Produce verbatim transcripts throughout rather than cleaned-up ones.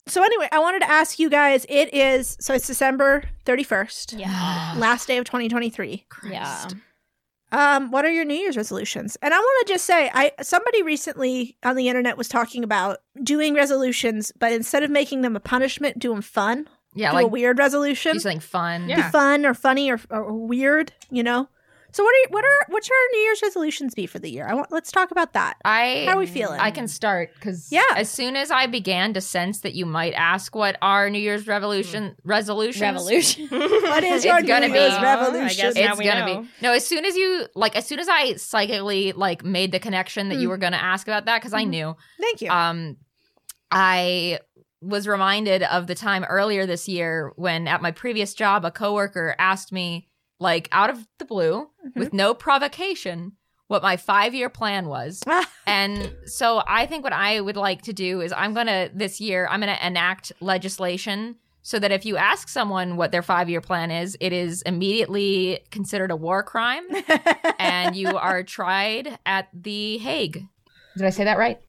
So anyway, I wanted to ask you guys, it is, so it's December thirty-first. Yeah. Last day of twenty twenty-three. Yeah. Um, what are your New Year's resolutions? And I want to just say, I somebody recently on the internet was talking about doing resolutions, but instead of making them a punishment, do them fun. Yeah, do like a weird resolution. do something fun. Be Yeah. fun or funny or, or weird, you know? So what are what are what should our New Year's resolutions be for the year? I want let's talk about that. I How are we feeling? I can start because Yeah. as soon as I began to sense that you might ask what our New Year's revolution resolutions Revolution. What is It's your gonna New Year's be- revolution? I guess now it's we gonna know. be no. As soon as you like, as soon as I psychically like made the connection that you Mm. were gonna ask about that, because I Mhm. knew. Thank you. Um, I was reminded of the time earlier this year when at my previous job, a coworker asked me, like out of the blue, Mhm. with no provocation, what my five-year plan was. And so I think what I would like to do is I'm going to, this year, I'm going to enact legislation so that if you ask someone what their five-year plan is, it is immediately considered a war crime and you are tried at The Hague. Did I say that right?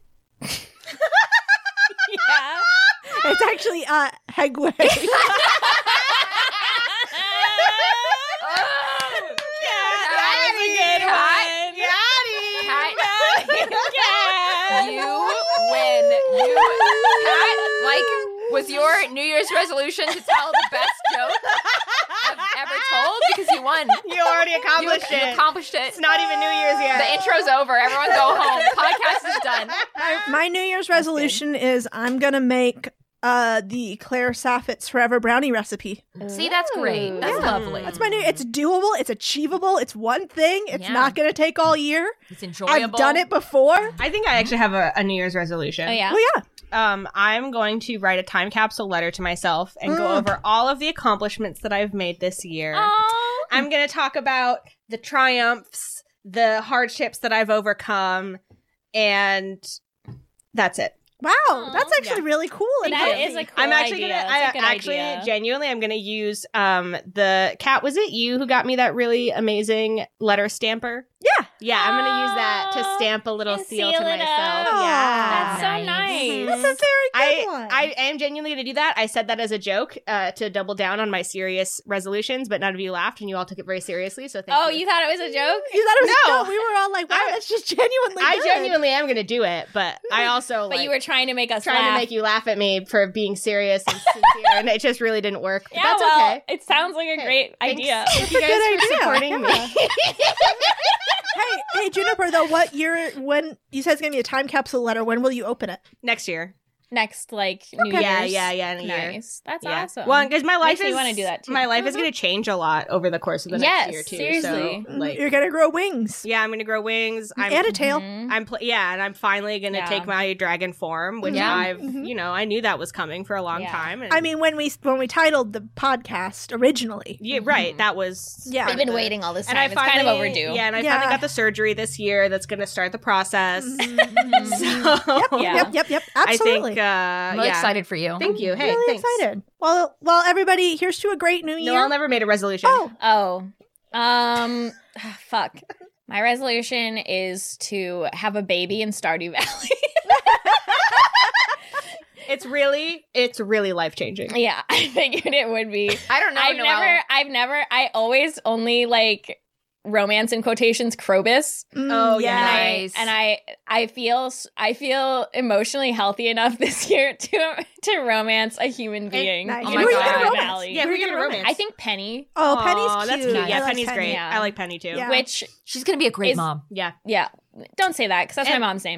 Yeah. It's actually uh Hegway. You win. You, Pat, like, was your New Year's resolution to tell the best joke I've ever told? Because you won. You already You, accomplished you it. accomplished it. It's not even New Year's yet. The intro's over. Everyone go home. Podcast is done. my, my New Year's resolution is I'm gonna make uh the Claire Saffit's Forever Brownie recipe. See, that's great. That's Yeah. lovely. That's my new. It's doable. It's achievable. It's one thing. It's Yeah. not gonna take all year. It's enjoyable. I've done it before. I think I actually have a, a New Year's resolution. Oh, yeah? Oh yeah. Um, I'm going to write a time capsule letter to myself and go Mm. over all of the accomplishments that I've made this year. Oh. I'm going to talk about the triumphs, the hardships that I've overcome, and that's it. Wow, Aw. that's actually really cool. And That healthy. is a cool I'm actually idea. gonna. That's I a good actually, idea. genuinely, I'm gonna use um the cat. Was it you who got me that really amazing letter stamper? Yeah. Yeah, I'm gonna use that to Aw, stamp a little and seal seal to it myself. up. Yeah, That's so Nice. nice. That's a very good I one. I am genuinely gonna do that. I said that as a joke uh, to double down on my serious resolutions, but none of you laughed and you all took it very seriously. So thank Oh, you. you thought it was a joke? You thought it was No. no. We were all like, wow, I- that's just genuinely. I good. genuinely am gonna do it, but I also But like you were trying to make us trying laugh. to make you laugh at me for being serious and sincere, and it just really didn't work. But Yeah, that's well, okay. it sounds like a Hey, great Thanks. idea. Thank you It's a guys good for idea. supporting Yeah. me. Hey, hey, Juniper. Though, what year? When you said it's gonna be a time capsule letter, when will you open it? Next year. Next, like, New Okay. Yeah, Year's. yeah, yeah, in a year. Nice. That's Yeah. awesome. Well, because my life Makes me is wanna do that, too. my life is going to change a lot over the course of the Yes, next year too. seriously. So, like, You're gonna grow wings yeah, I'm going to grow wings. I'm and a tail. Mhm. I'm pl- yeah, and I'm finally going to Yeah. take my dragon form, which Yeah. I've Mhm. you know I knew that was coming for a long Yeah. time. And I mean, when we when we titled the podcast originally, yeah, right. That was Yeah. part I've been of the- waiting all this And time. I It's finally, kind of overdue. Yeah, and I Yeah. finally got the surgery this year. That's going to start the process. Mhm. So Yep, Yeah. yep, yep, yep. I Absolutely. think uh, I'm yeah. excited for you. Thank you. Hey, really thanks. excited. Well, well, everybody, here's to a great new year. No, I'll never made a resolution. Oh, Oh, um, fuck. My resolution is to have a baby in Stardew Valley. It's really, it's really life changing. Yeah, I figured it would be. I don't know. I've Noelle. never, I've never, I always only like romance in quotations Krobus. mm, Oh, yeah. yeah. Nice. And I, I feel, I feel emotionally healthy enough this year to to romance a human being. Nice. Oh Who my are you God. gonna Stardew romance? Valley. Yeah, Who we're are you gonna gonna romance. I think Penny, Oh, Aw, Penny's that's cute. cute. Yeah, I like Penny's Penny. great. Yeah. I like Penny too. Yeah. which She's going to be a great Is- mom. Yeah. yeah, don't say that because that's And- my mom's name.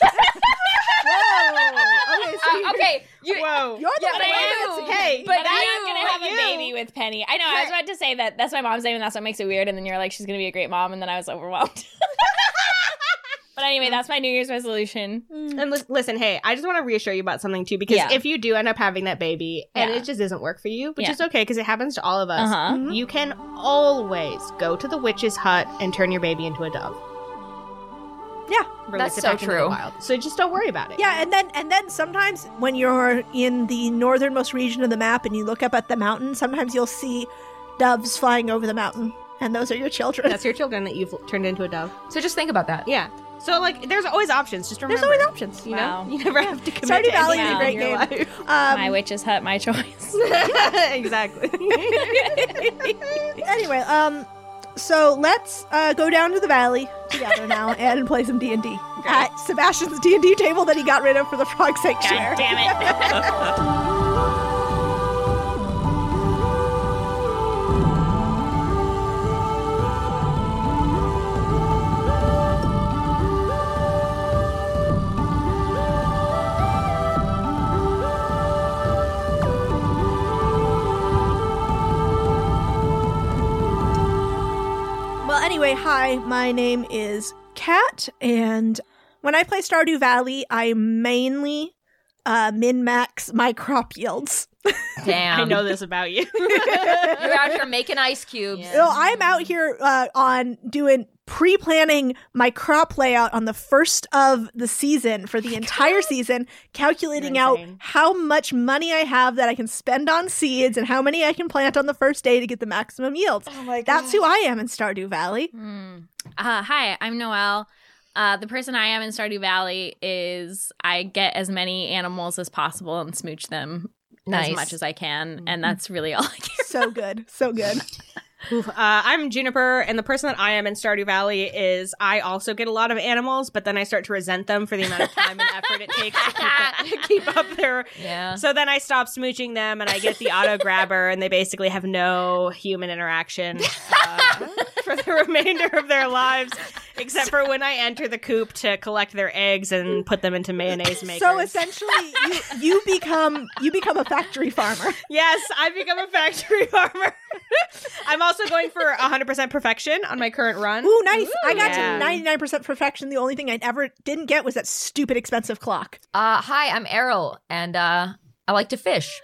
Whoa. Okay, so Uh, okay. You, Whoa. you're the Yeah, one but that's you- Hey, But, But I'm you- not gonna have but a you- baby with Penny. I know. I was about to say that that's my mom's name, and that's what makes it weird. And then you're like, she's gonna be a great mom, and then I was overwhelmed. But anyway, that's my New Year's resolution. And lis- listen, hey, I just want to reassure you about something too, because Yeah. if you do end up having that baby and Yeah. it just doesn't work for you, which Yeah. is okay because it happens to all of us, Uh huh. Mhm. you can always go to the witch's hut and turn your baby into a dove. Yeah. Release That's it so back into the true. wild. So just don't worry about it. Yeah, and then and then sometimes when you're in the northernmost region of the map and you look up at the mountain, sometimes you'll see doves flying over the mountain, and those are your children. That's your children that you've turned into a dove. So just think about that. Yeah. So, like, there's always options. Just remember. There's always options. You Wow. know? You never have to commit Stardew to Valley is a anything great in your game. life. Um, My witch's hut, my choice. Exactly. Anyway, um, so let's uh, go down to the valley together now and play some D and D at Sebastian's D and D table that he got rid of for the Frog Sanctuary. God damn it. Well, anyway, hi, my name is Kat, and when I play Stardew Valley, I mainly uh, min-max my crop yields. Damn. I know this about you. You're out here making ice cubes. Yeah. So I'm out here uh, on doing pre-planning my crop layout on the first of the season for the entire season, calculating You're out insane. how much money I have that I can spend on seeds and how many I can plant on the first day to get the maximum yields. Oh my That's who I am in Stardew Valley. Hmm. Uh, hi, I'm Noelle. Uh, the person I am in Stardew Valley is I get as many animals as possible and smooch them Nice. as much as I can, and that's really all I care. So good. So good. Oof, uh, I'm Juniper, and the person that I am in Stardew Valley is I also get a lot of animals, but then I start to resent them for the amount of time and effort it takes to keep, that, to keep up their... Yeah. So then I stop smooching them, and I get the auto grabber, and they basically have no human interaction uh, for the remainder of their lives, except for when I enter the coop to collect their eggs and put them into mayonnaise makers. So essentially, you, you become you become a factory farmer. Yes, I become a factory farmer. I'm also going for one hundred percent perfection on my current run. Ooh, nice. I got yeah. to ninety-nine percent perfection. The only thing I ever didn't get was that stupid expensive clock. Uh, hi, I'm Errol, and uh, I like to fish.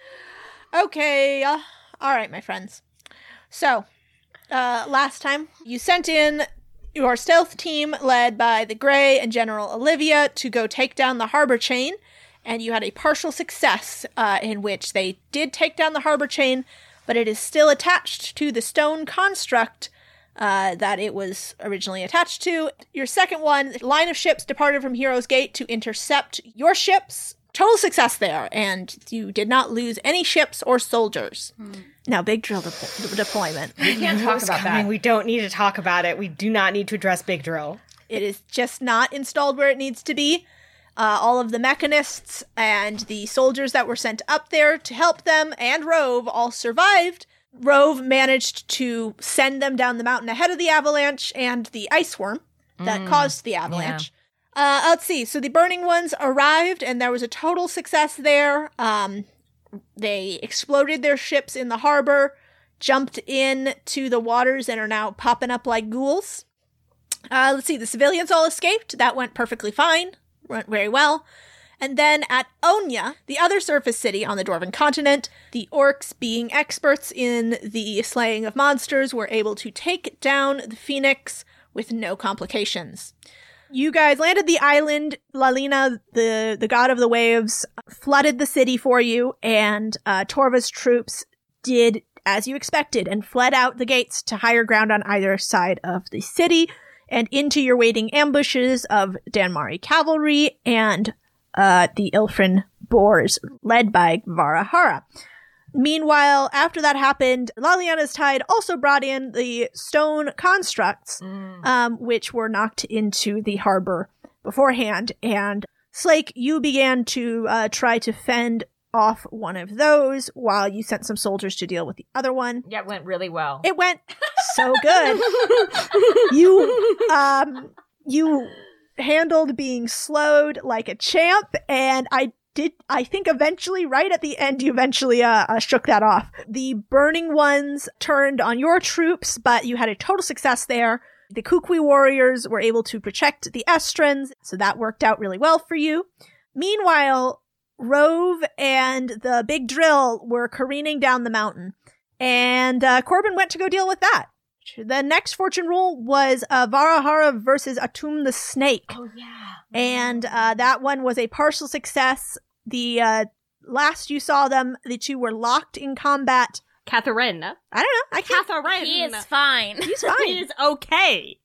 Okay. Uh, all right, my friends. So, uh, last time you sent in your stealth team led by the Grey and General Olivia to go take down the harbor chain, and you had a partial success uh, in which they did take down the harbor chain, but it is still attached to the stone construct uh, that it was originally attached to. Your second one, line of ships departed from Heroes Gate to intercept your ships. Total success there, and you did not lose any ships or soldiers. Hmm. Now, big drill de- deployment. We can't talk about that. We don't need to talk about it. We do not need to address Big Drill. It is just not installed where it needs to be. Uh, all of the mechanists and the soldiers that were sent up there to help them and Rove all survived. Rove managed to send them down the mountain ahead of the avalanche and the ice worm that Mm, caused the avalanche. Yeah. Uh, let's see. So the Burning Ones arrived, and there was a total success there. Um, they exploded their ships in the harbor, jumped in to the waters, and are now popping up like ghouls. Uh, let's see. The civilians all escaped. That went perfectly fine. Went very well. And then at Onya, the other surface city on the Dwarven continent, the orcs, being experts in the slaying of monsters, were able to take down the Phoenix with no complications. You guys landed the island. Lalina, the, the god of the waves, flooded the city for you, and uh, Torva's troops did as you expected and fled out the gates to higher ground on either side of the city and into your waiting ambushes of Danmari cavalry and uh, the Ilfrin boars led by Varahara. Meanwhile, after that happened, Laliana's Tide also brought in the stone constructs, mm. um, which were knocked into the harbor beforehand. And Slake, you began to uh, try to fend off one of those while you sent some soldiers to deal with the other one. Yeah, it went really well. It went so good. you, um, you handled being slowed like a champ, and I did, I think eventually, right at the end, you eventually uh, uh, shook that off. The Burning Ones turned on your troops, but you had a total success there. The Kukui warriors were able to protect the Estrans, so that worked out really well for you. Meanwhile, Rove and the Big Drill were careening down the mountain, and uh, Corbin went to go deal with that. The next fortune roll was uh, Varahara versus Atum the Snake. Oh, yeah. And uh, that one was a partial success. The uh, last you saw them, the two were locked in combat. Catherine. I don't know. I can't. Catherine. He is fine. He's fine. He is okay.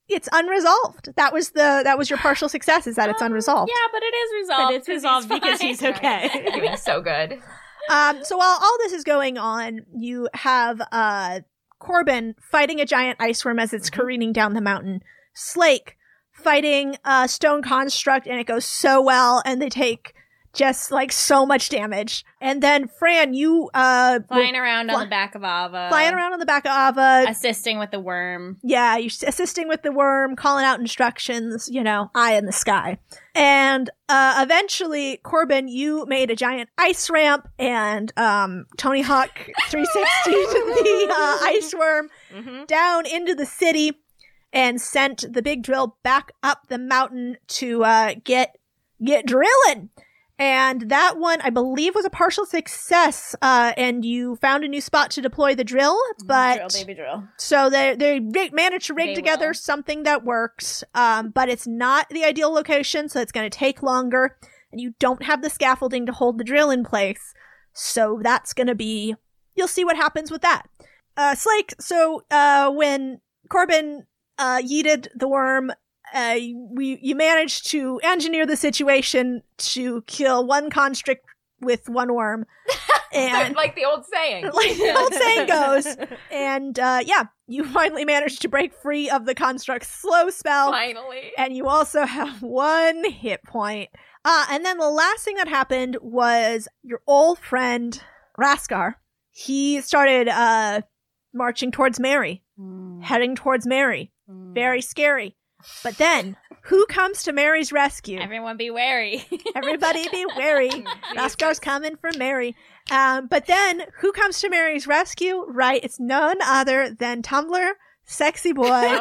it's unresolved. That was the that was your partial success, is that it's Um, unresolved. Yeah, but it is resolved. But it's resolved because he's fine. okay. Doing so good. Um, so while all this is going on, you have uh, Corbin fighting a giant ice worm as it's careening down the mountain. Slake fighting a stone construct, and it goes so well, and they take just like so much damage. And then Fran, you uh, Flying around on fly- the back of Ava. flying around on the back of Ava. Assisting with the worm. Yeah, you're assisting with the worm, calling out instructions, you know, eye in the sky. And uh, eventually, Corbin, you made a giant ice ramp and um, Tony Hawk three sixty the uh, ice worm Mm-hmm. down into the city and sent the big drill back up the mountain to uh, get get drilling. And that one, I believe, was a partial success. Uh, and you found a new spot to deploy the drill, but Drill, baby drill. so they they rig- managed to rig They together will. something that works. Um, but it's not the ideal location, so it's going to take longer, and you don't have the scaffolding to hold the drill in place. So that's going to be. You'll see what happens with that. Uh, Slake. So uh, when Corbin uh, yeeted the worm. Uh, we you managed to engineer the situation to kill one constrict with one worm, and Like the old saying. like the old saying goes, and uh, yeah, you finally managed to break free of the construct's slow spell, Finally. and you also have one hit point. Uh, and then the last thing that happened was your old friend Raskar. He started uh, marching towards Mary, heading towards Mary. Very scary. But then, who comes to Mary's rescue? Everyone be wary. Everybody be wary. Raskar's coming for Mary. Um, but then, who comes to Mary's rescue? Right, it's none other than Tumblr sexy boy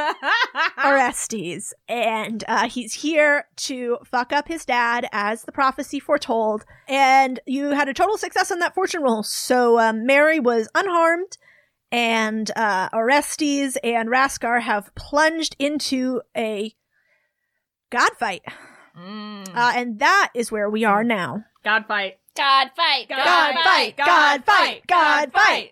Orestes. And uh, he's here to fuck up his dad, as the prophecy foretold. And you had a total success on that fortune roll. So um, Mary was unharmed. And uh, Orestes and Raskar have plunged into a god fight. Mm. Uh, and that is where we are now. God fight. God fight. God, God fight. fight! God fight! God fight!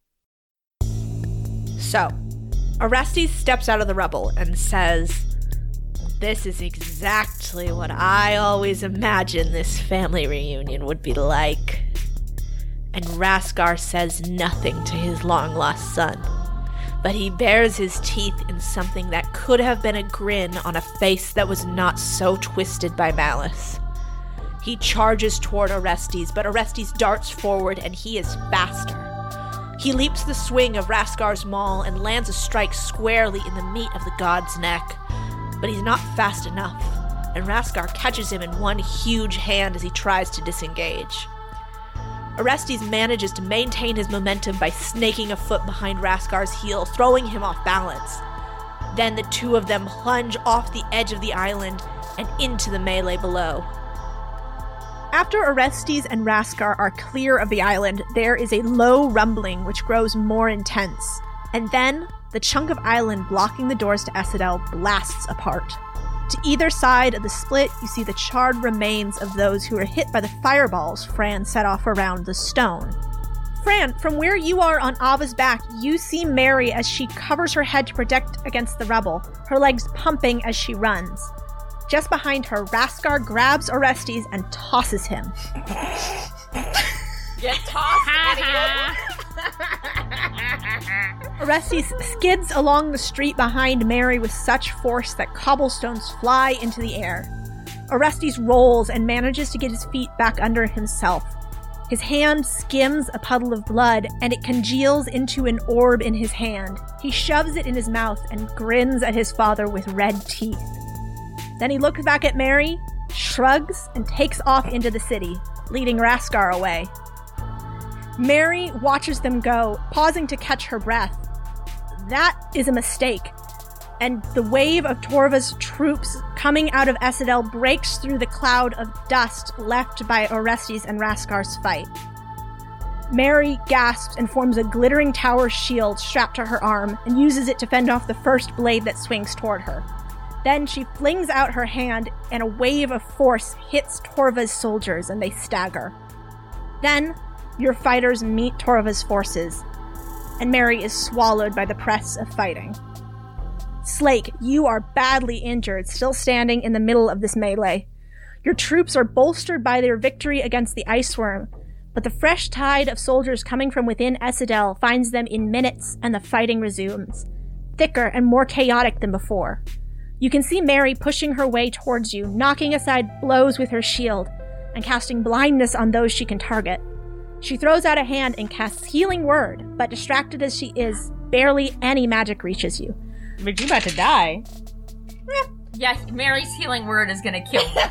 So, Orestes steps out of the rubble and says, "This is exactly what I always imagined this family reunion would be like." And Raskar says nothing to his long-lost son, but he bares his teeth in something that could have been a grin on a face that was not so twisted by malice. He charges toward Orestes, but Orestes darts forward and he is faster. He leaps the swing of Raskar's maul and lands a strike squarely in the meat of the god's neck. But he's not fast enough, and Raskar catches him in one huge hand as he tries to disengage. Orestes manages to maintain his momentum by snaking a foot behind Raskar's heel, throwing him off balance. Then the two of them plunge off the edge of the island and into the melee below. After Orestes and Raskar are clear of the island, there is a low rumbling which grows more intense. And then, the chunk of island blocking the doors to Essedel blasts apart. To either side of the split, you see the charred remains of those who were hit by the fireballs Fran set off around the stone. Fran, from where you are on Ava's back, you see Mary as she covers her head to protect against the rubble, her legs pumping as she runs. Just behind her, Raskar grabs Orestes and tosses him. Get tossed, idiot. Orestes skids along the street behind Mary with such force that cobblestones fly into the air. Orestes rolls and manages to get his feet back under himself. His hand skims a puddle of blood, and it congeals into an orb in his hand. He shoves it in his mouth and grins at his father with red teeth. Then he looks back at Mary, shrugs, and takes off into the city, leading Raskar away. Mary watches them go, pausing to catch her breath. That is a mistake, and the wave of Torva's troops coming out of Essedel breaks through the cloud of dust left by Orestes and Raskar's fight. Mary gasps and forms a glittering tower shield strapped to her arm and uses it to fend off the first blade that swings toward her. Then she flings out her hand, and a wave of force hits Torva's soldiers, and they stagger. Then, your fighters meet Torva's forces, and Mary is swallowed by the press of fighting. Slake, you are badly injured, still standing in the middle of this melee. Your troops are bolstered by their victory against the Ice Worm, but the fresh tide of soldiers coming from within Essedel finds them in minutes, and the fighting resumes, thicker and more chaotic than before. You can see Mary pushing her way towards you, knocking aside blows with her shield, and casting blindness on those she can target. She throws out a hand and casts Healing Word, but distracted as she is, barely any magic reaches you. But you're about to die. Yeah, Mary's Healing Word is gonna kill me.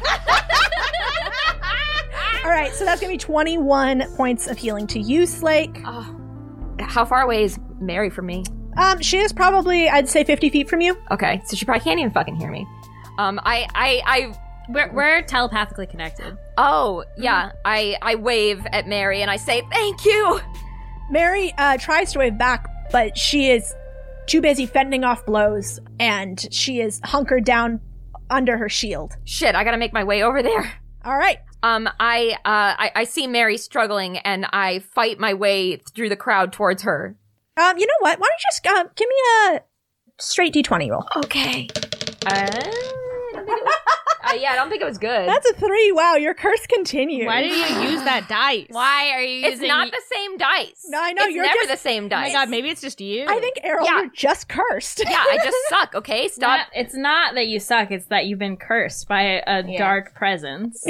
Alright, so that's gonna be twenty-one points of healing to you, Slake. Oh, how far away is Mary from me? Um, she is probably, I'd say, fifty feet from you. Okay, so she probably can't even fucking hear me. Um, I, I, I... We're, we're telepathically connected. Oh, yeah. I, I wave at Mary and I say, thank you! Mary uh, tries to wave back, but she is too busy fending off blows, and she is hunkered down under her shield. Shit, I gotta make my way over there. All right. Um, I, uh, I, I see Mary struggling, and I fight my way through the crowd towards her. Um, you know what? Why don't you just uh, give me a straight d twenty roll? Okay. Uh, I don't think it was, uh, yeah, I don't think it was good. That's a three. Wow, your curse continues. Why did you use that dice? Why are you It's using... not the same dice. No, I know, It's you're never just- the same Oh dice. my god, maybe it's just you. I think, Errol, Yeah. you're just cursed. Yeah, I just suck, okay? Stop. Not- it's not that you suck, it's that you've been cursed by a, a Yeah. dark presence.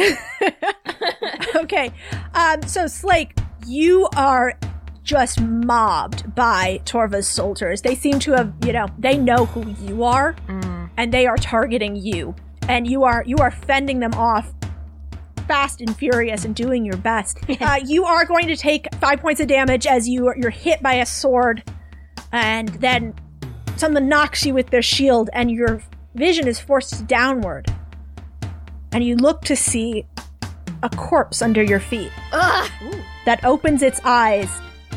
Okay. Um, so, Slake, you are just mobbed by Torva's soldiers. They seem to have, you know, they know who you are, Mm. and they are targeting you. And you are you are fending them off fast and furious and doing your best. uh, you are going to take five points of damage as you are, you're hit by a sword, and then someone knocks you with their shield, and your vision is forced downward. And you look to see a corpse under your feet Ugh. that opens its eyes,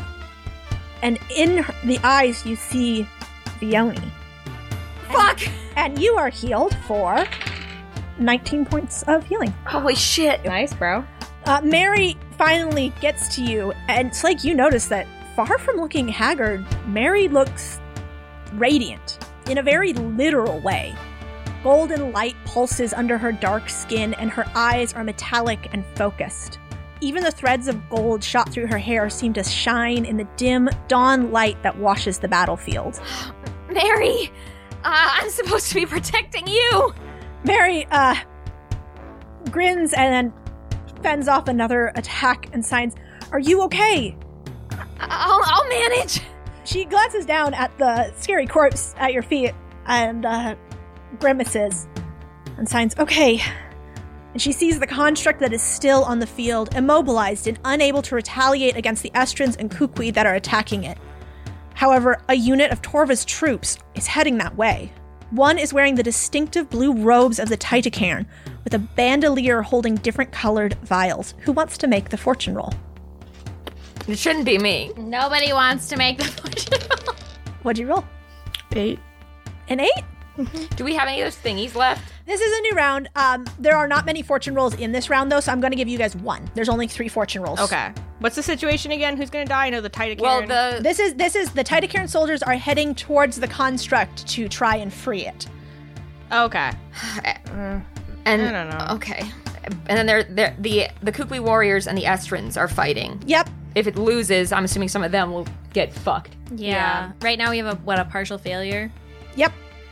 and in her- the eyes you see Vioni. Fuck! And you are healed for nineteen points of healing. Holy shit. Nice, bro. Uh, Mary finally gets to you, and it's like you notice that far from looking haggard, Mary looks radiant in a very literal way. Golden light pulses under her dark skin, and her eyes are metallic and focused. Even the threads of gold shot through her hair seem to shine in the dim dawn light that washes the battlefield. Mary! Uh, I'm supposed to be protecting you! Mary, uh, grins and then fends off another attack and signs, "Are you okay?" I'll, I'll manage! She glances down at the scary corpse at your feet and, uh, grimaces and signs, "Okay." And she sees the construct that is still on the field, immobilized and unable to retaliate against the Estrins and Kukui that are attacking it. However, a unit of Torva's troops is heading that way. One is wearing the distinctive blue robes of the Titacairn, with a bandolier holding different colored vials. Who wants to make the fortune roll? It shouldn't be me. Nobody wants to make the fortune roll. What'd you roll? Eight. An eight? Do we have any of those thingies left? This is a new round. Um, there are not many fortune rolls in this round, though, so I'm going to give you guys one. There's only three fortune rolls. Okay. What's the situation again? Who's gonna die? I know the Titacairn. Well, the... This is this is the Titacairn soldiers are heading towards the construct to try and free it. Okay. and I don't know. Okay. And then they're, they're, the the Kukui warriors and the Estrins are fighting. Yep. If it loses, I'm assuming some of them will get fucked. Yeah. Yeah. Right now we have a what a partial failure. Yep.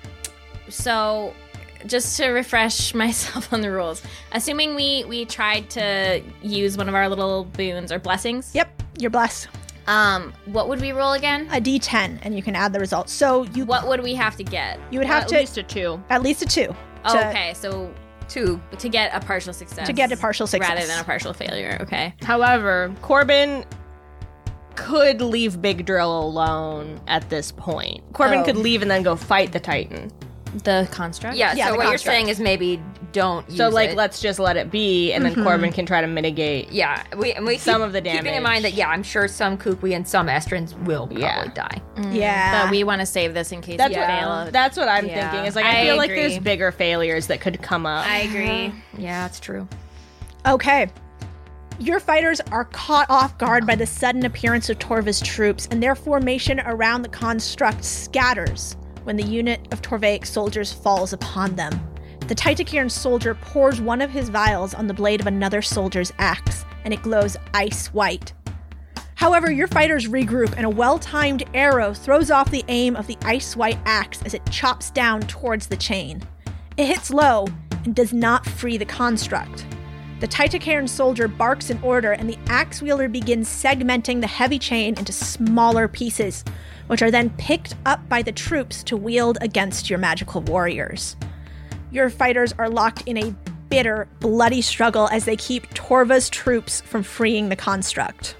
So, just to refresh myself on the rules, assuming we we tried to use one of our little boons or blessings. Yep. You're blessed. Um, what would we roll again? A D ten, and you can add the results. So you What would we have to get? you would have at to least a two. at least a two. Oh, to, okay, so Two. to get a partial success. To get a partial success. rather than a partial failure. Okay. However, Corbin could leave Big Drill alone at this point. Corbin Oh. could leave and then go fight the Titan. The construct. Yeah, Yeah, so the what you're construct. saying is maybe don't use So, like, it. let's just let it be, and then Corbin can try to mitigate. Yeah, we, and we Some keep- of the Keeping in damage. mind that, yeah, I'm sure some Kukui and some Estrins will probably Yeah. die. Yeah. But we want to save this in case That's we what, fail. that's what I'm Yeah. thinking. Is like I, I feel like agree. there's bigger failures that could come up. I agree. Yeah, that's true. Okay. Your fighters are caught off guard by the sudden appearance of Torva's troops, and their formation around the construct scatters when the unit of Torvaic soldiers falls upon them. The Titacairn soldier pours one of his vials on the blade of another soldier's axe, and it glows ice white. However, your fighters regroup, and a well-timed arrow throws off the aim of the ice-white axe as it chops down towards the chain. It hits low and does not free the construct. The Titacairn soldier barks an order, and the axe wielder begins segmenting the heavy chain into smaller pieces, which are then picked up by the troops to wield against your magical warriors. Your fighters are locked in a bitter, bloody struggle as they keep Torva's troops from freeing the construct.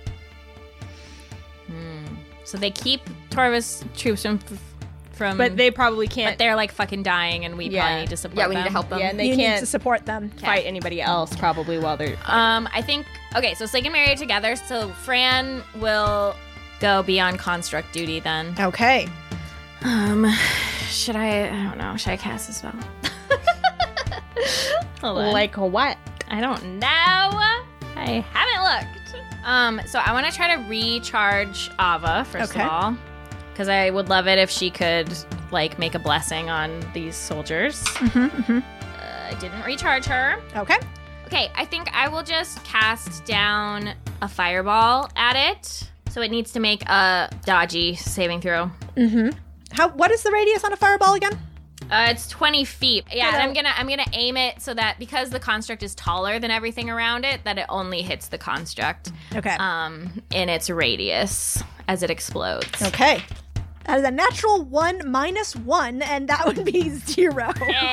So they keep Torva's troops from, from But they probably can't. but they're like fucking dying, and we Yeah. probably need to support Yeah, we them. need to help them. yeah, and they you need can't to support them. fight anybody else probably while they're. Um, I think okay. So Slake and Mary are together. So Fran will go be on construct duty then. Okay. Um, should I? I don't know. Should I cast a spell? Hold on. Like what? I don't know. I haven't looked. Um, so I want to try to recharge Ava first Okay. of all, because I would love it if she could like make a blessing on these soldiers. Mm-hmm, mm-hmm. Uh, I didn't recharge her. Okay. Okay, I think I will just cast down a fireball at it. So it needs to make a dodgy saving throw. Mm-hmm. How? What is the radius on a fireball again? Uh, it's twenty feet. Yeah, and Okay. I'm gonna I'm gonna aim it so that because the construct is taller than everything around it, that it only hits the construct. Okay. Um, in its radius as it explodes. Okay. That is a natural one minus one, and that would be zero.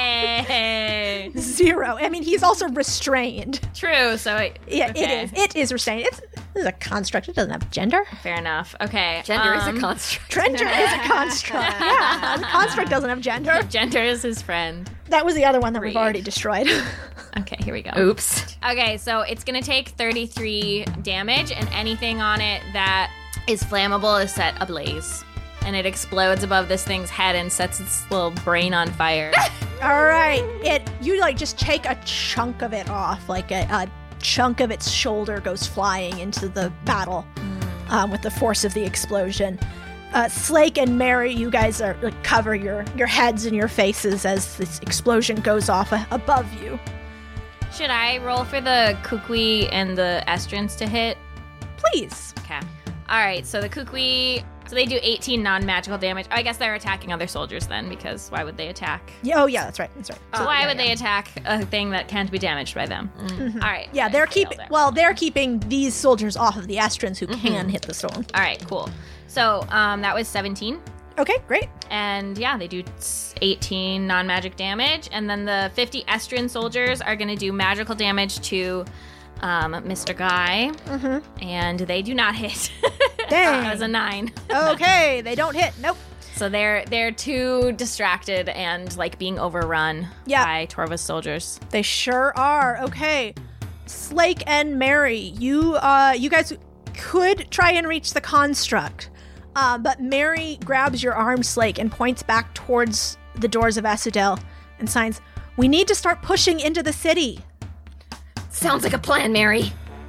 Hey. Zero. I mean, he's also restrained. True. So it, Yeah, okay. it is. It is restrained. It's, this is a construct. It doesn't have gender. Fair enough. Okay. Gender is um, a construct. Gender is a construct. Yeah, the construct doesn't have gender. Gender is his friend. That was the other one that we've Read. already destroyed. Okay, here we go. Oops. Okay, so it's gonna take thirty-three damage, and anything on it that is flammable is set ablaze. And it explodes above this thing's head and sets its little brain on fire. All right. It you like just take a chunk of it off, like a, a chunk of its shoulder goes flying into the battle um, with the force of the explosion. Uh, Slake and Mary, you guys are like, cover your your heads and your faces as this explosion goes off uh, above you. Should I roll for the Kukui and the Estrins to hit? Please. Okay. All right, so the Kukui, so they do eighteen non-magical damage. I guess they're attacking other soldiers then, because why would they attack? Yeah, oh yeah, that's right. That's right. So Oh, why yeah, would yeah. they attack a thing that can't be damaged by them? Mhm. All right. Yeah, I they're failed keeping there. well, they're keeping these soldiers off of the Estrins who can hit the stone. All right, cool. So um, that was seventeen. Okay, great. And yeah, they do eighteen non-magic damage. And then the fifty Estrin soldiers are going to do magical damage to um, Mister Guy. Mm-hmm. And they do not hit. Dang. That was a nine. Okay, they don't hit. Nope. So they're they're too distracted and like being overrun Yeah. by Torva's soldiers. They sure are. Okay. Slake and Mary, you uh you guys could try and reach the construct. Uh, but Mary grabs your arm, Slake, and points back towards the doors of Esudel and signs, "We need to start pushing into the city." Sounds like a plan, Mary.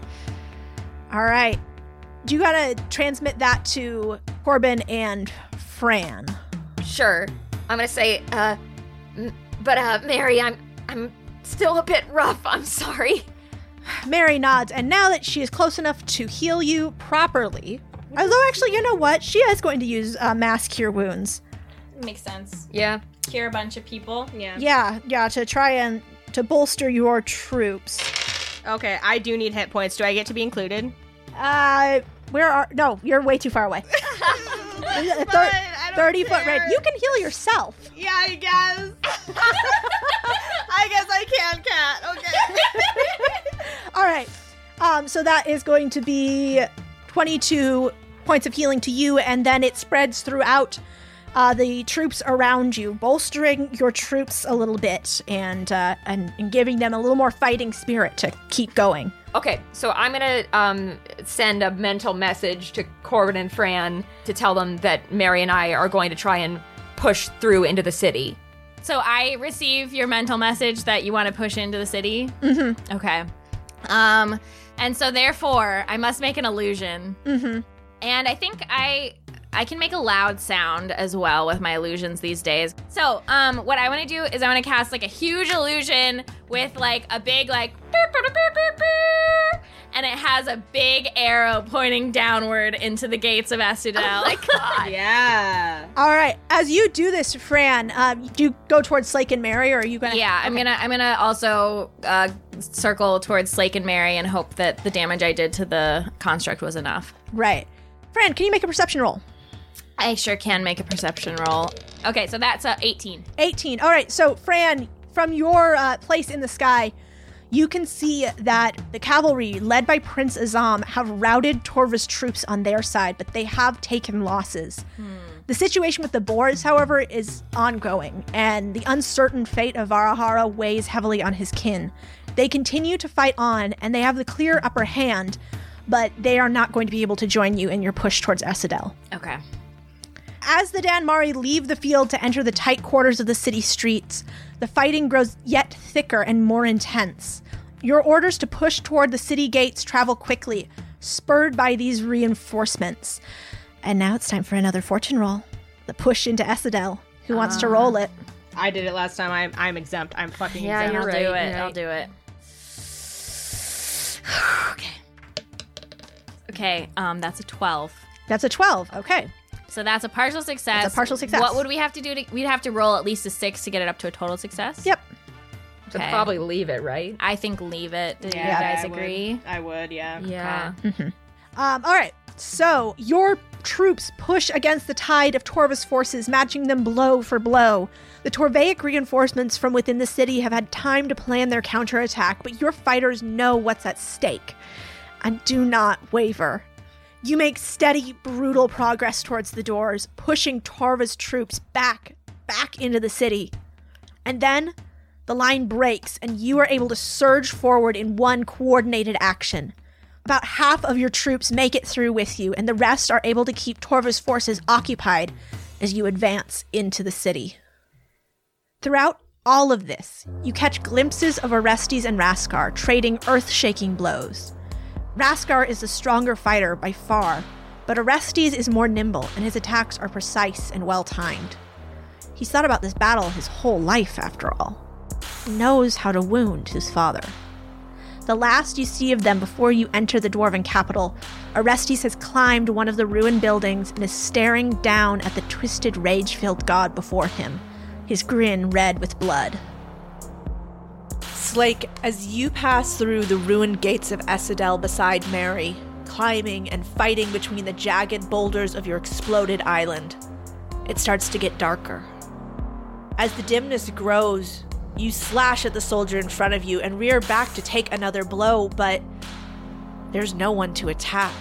All right. You gotta transmit that to Corbin and Fran. Sure. I'm gonna say, uh, m- but uh, Mary, I'm I'm still a bit rough. I'm sorry. Mary nods, and now that she is close enough to heal you properly, although actually, you know what? She is going to use uh, mass cure wounds. Makes sense. Yeah. Cure a bunch of people. Yeah. Yeah, yeah, to try and to bolster your troops. Okay, I do need hit points. Do I get to be included? Uh, where are? No, you're way too far away. Thir- Thirty foot range. You can heal yourself. Yeah, I guess. I guess I can, Cat. Okay. All right. Um, so that is going to be twenty-two points of healing to you, and then it spreads throughout uh, the troops around you, bolstering your troops a little bit and, uh, and and giving them a little more fighting spirit to keep going. Okay, so I'm gonna um, send a mental message to Corbin and Fran to tell them that Mary and I are going to try and push through into the city. So I receive your mental message that you want to push into the city. Mm-hmm. Okay. Um, and so therefore I must make an illusion. Mm-hmm. And I think I I can make a loud sound as well with my illusions these days. So, um, what I want to do is I want to cast like a huge illusion with like a big like, and it has a big arrow pointing downward into the gates of Estudel. Oh my God. Yeah. All right. As you do this, Fran, um, do you go towards Slake and Mary, or are you gonna? Yeah, I'm okay. gonna I'm gonna also uh, circle towards Slake and Mary and hope that the damage I did to the construct was enough. Right. Fran, can you make a perception roll? I sure can make a perception roll. Okay, so that's uh, eighteen. eighteen. All right. So, Fran, from your uh, place in the sky, you can see that the cavalry, led by Prince Azam, have routed Torva's troops on their side, but they have taken losses. Hmm. The situation with the Boars, however, is ongoing, and the uncertain fate of Varahara weighs heavily on his kin. They continue to fight on, and they have the clear upper hand, but they are not going to be able to join you in your push towards Estudel. Okay. As the Danmari leave the field to enter the tight quarters of the city streets, the fighting grows yet thicker and more intense. Your orders to push toward the city gates travel quickly, spurred by these reinforcements. And now it's time for another fortune roll. The push into Estudel. Who wants uh, to roll it? I did it last time. I'm I'm exempt. I'm fucking yeah, exempt. I'll right, do it. right. I'll do it. Okay. Okay, um, that's a twelve. That's a twelve. Okay. So that's a partial success. That's a partial success. What would we have to do? To, we'd have to roll at least a six to get it up to a total success? Yep. So Okay. probably leave it, right? I think leave it. Do Yeah, you guys I would. agree? I would, yeah. Yeah. Mm-hmm. Um, all right. So your troops push against the tide of Torva's forces, matching them blow for blow. The Torvaic reinforcements from within the city have had time to plan their counterattack, but your fighters know what's at stake. And do not waver. You make steady, brutal progress towards the doors, pushing Torva's troops back, back into the city. And then the line breaks, and you are able to surge forward in one coordinated action. About half of your troops make it through with you, and the rest are able to keep Torva's forces occupied as you advance into the city. Throughout all of this, you catch glimpses of Orestes and Raskar trading earth-shaking blows. Raskar is the stronger fighter by far, but Orestes is more nimble, and his attacks are precise and well-timed. He's thought about this battle his whole life, after all. He knows how to wound his father. The last you see of them before you enter the Dwarven capital, Orestes has climbed one of the ruined buildings and is staring down at the twisted, rage-filled god before him, his grin red with blood. Slake, as you pass through the ruined gates of Estudel beside Mary, climbing and fighting between the jagged boulders of your exploded island, it starts to get darker. As the dimness grows, you slash at the soldier in front of you and rear back to take another blow, but there's no one to attack.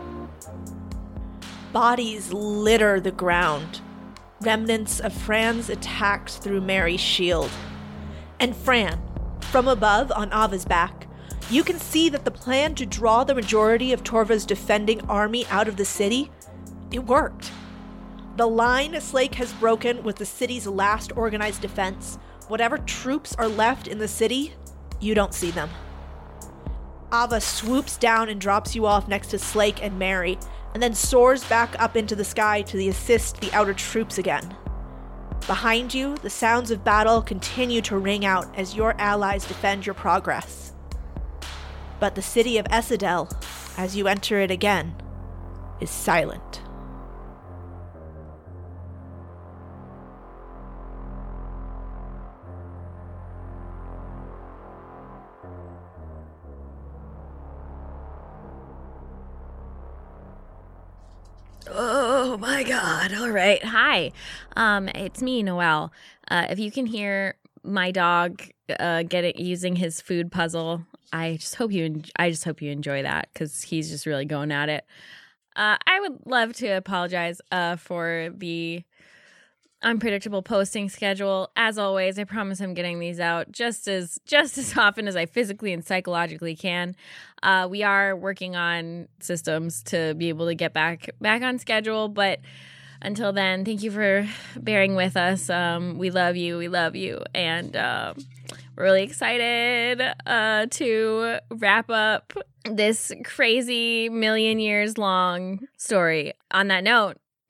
Bodies litter the ground, remnants of Fran's attacks through Mary's shield. And Fran, from above on Ava's back, you can see that the plan to draw the majority of Torva's defending army out of the city, it worked. The line Slake has broken was the city's last organized defense. Whatever troops are left in the city, you don't see them. Ava swoops down and drops you off next to Slake and Mary, and then soars back up into the sky to assist the outer troops again. Behind you, the sounds of battle continue to ring out as your allies defend your progress. But the city of Estudel, as you enter it again, is silent. Oh my God. All right. Hi. Um, it's me, Noelle. Uh, if you can hear my dog uh, get it using his food puzzle, I just hope you en- I just hope you enjoy that because he's just really going at it. Uh, I would love to apologize uh, for the unpredictable posting schedule. As always, I promise I'm getting these out just as just as often as I physically and psychologically can. Uh, we are working on systems to be able to get back back on schedule, but until then, thank you for bearing with us. Um, we love you. We love you. And uh, we're really excited uh, to wrap up this crazy million years long story. On that note,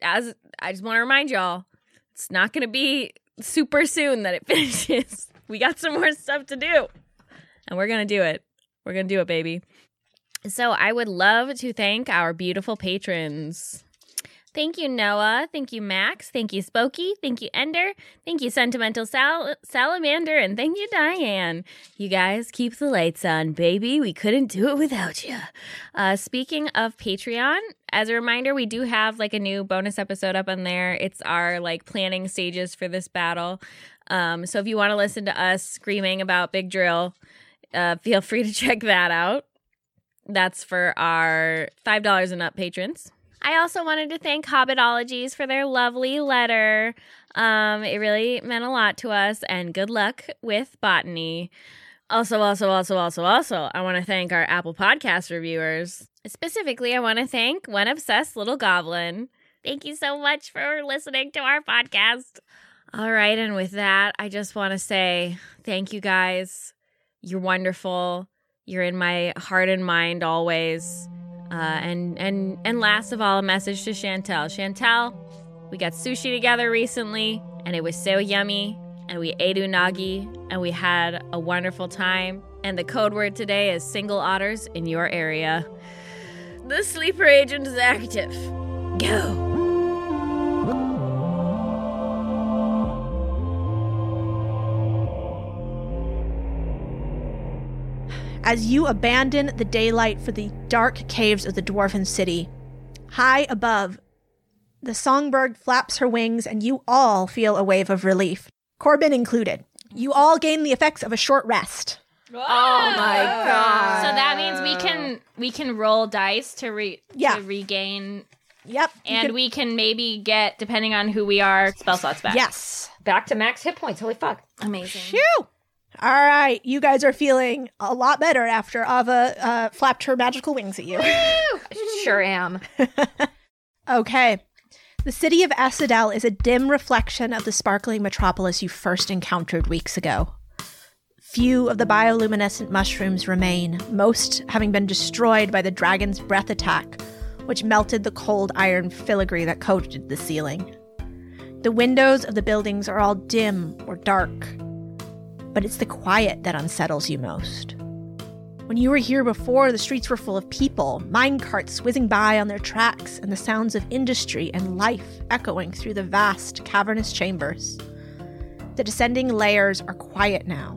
as I just want to remind y'all, it's not going to be super soon that it finishes. We got some more stuff to do, and we're going to do it. We're going to do it, baby. So I would love to thank our beautiful patrons. Thank you, Noah. Thank you, Max. Thank you, Spokey. Thank you, Ender. Thank you, Sentimental Sal- Salamander. And thank you, Diane. You guys keep the lights on, baby. We couldn't do it without you. Uh, speaking of Patreon, as a reminder, we do have like a new bonus episode up on there. It's our like planning stages for this battle. Um, so if you want to listen to us screaming about Big Drill, uh, feel free to check that out. That's for our five dollars and up patrons. I also wanted to thank Hobbitologies for their lovely letter. Um, it really meant a lot to us, and good luck with botany. Also, also, also, also, also, I want to thank our Apple Podcast reviewers. Specifically, I want to thank One Obsessed Little Goblin. Thank you so much for listening to our podcast. All right, and with that, I just want to say thank you guys. You're wonderful. You're in my heart and mind always. Uh, and and and last of all, a message to Chantel. Chantel, we got sushi together recently, and it was so yummy. And we ate unagi, and we had a wonderful time. And the code word today is single otters in your area. The sleeper agent is active. Go. As you abandon the daylight for the dark caves of the Dwarven City, high above, the songbird flaps her wings and you all feel a wave of relief, Corbin included. You all gain the effects of a short rest. Oh my god! So that means we can we can roll dice to re Yeah. to regain, Yep. you and can- we can maybe get, depending on who we are, spell slots back. Yes. Back to max hit points. Holy fuck! Amazing. Phew! All right, you guys are feeling a lot better after Ava uh, flapped her magical wings at you. Sure am. Okay. The city of Asadel is a dim reflection of the sparkling metropolis you first encountered weeks ago. Few of the bioluminescent mushrooms remain, most having been destroyed by the dragon's breath attack, which melted the cold iron filigree that coated the ceiling. The windows of the buildings are all dim or dark, but it's the quiet that unsettles you most. When you were here before, the streets were full of people, minecarts whizzing by on their tracks, and the sounds of industry and life echoing through the vast, cavernous chambers. The descending layers are quiet now,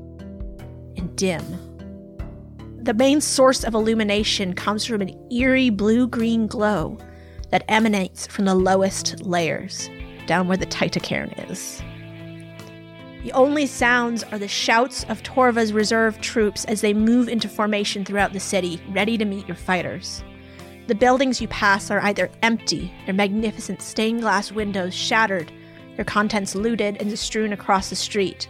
and dim. The main source of illumination comes from an eerie blue-green glow that emanates from the lowest layers, down where the Titacairn is. The only sounds are the shouts of Torva's reserve troops as they move into formation throughout the city, ready to meet your fighters. The buildings you pass are either empty, their magnificent stained glass windows shattered, their contents looted and strewn across the street,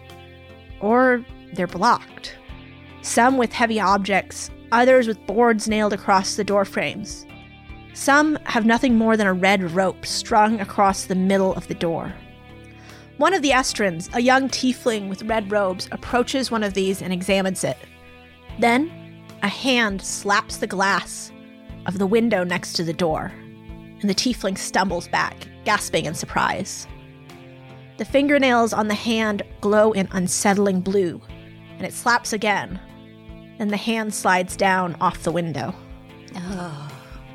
or they're blocked. Some with heavy objects, others with boards nailed across the door frames. Some have nothing more than a red rope strung across the middle of the door. One of the Estrins, a young tiefling with red robes, approaches one of these and examines it. Then, a hand slaps the glass of the window next to the door, and the tiefling stumbles back, gasping in surprise. The fingernails on the hand glow in unsettling blue, and it slaps again. Then the hand slides down off the window. Oh.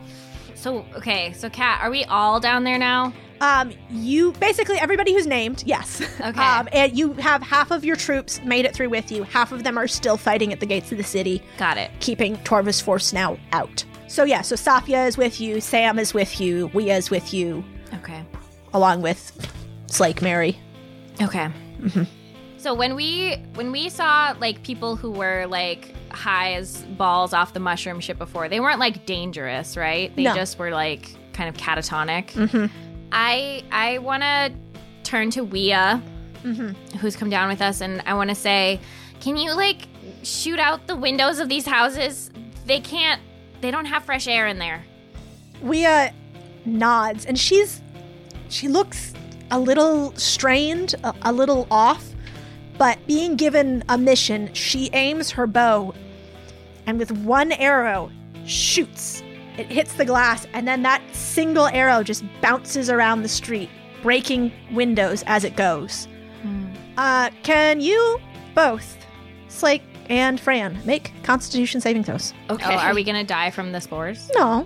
So, okay, so Kat, are we all down there now? Um, you, basically everybody who's named, yes. Okay. Um, and you have half of your troops made it through with you. Half of them are still fighting at the gates of the city. Got it. Keeping Torva's force now out. So yeah, so Safia is with you, Sam is with you, Wea is with you, Okay. along with Slake Mary. Okay. Mhm. So when we when we saw like people who were like high as balls off the mushroom ship before, they weren't like dangerous, right? They No. just were like kind of catatonic. Mm-hmm. I I want to turn to Wea, Mm-hmm. who's come down with us, and I want to say, can you like shoot out the windows of these houses? They can't. They don't have fresh air in there. Wea nods, and she's she looks a little strained, a, a little off, but being given a mission, she aims her bow, and with one arrow, shoots It hits the glass, and then that single arrow just bounces around the street, breaking windows as it goes. Hmm. Uh, can you both, Slake and Fran, make Constitution saving throws? Okay. Oh, are we gonna die from the spores? No.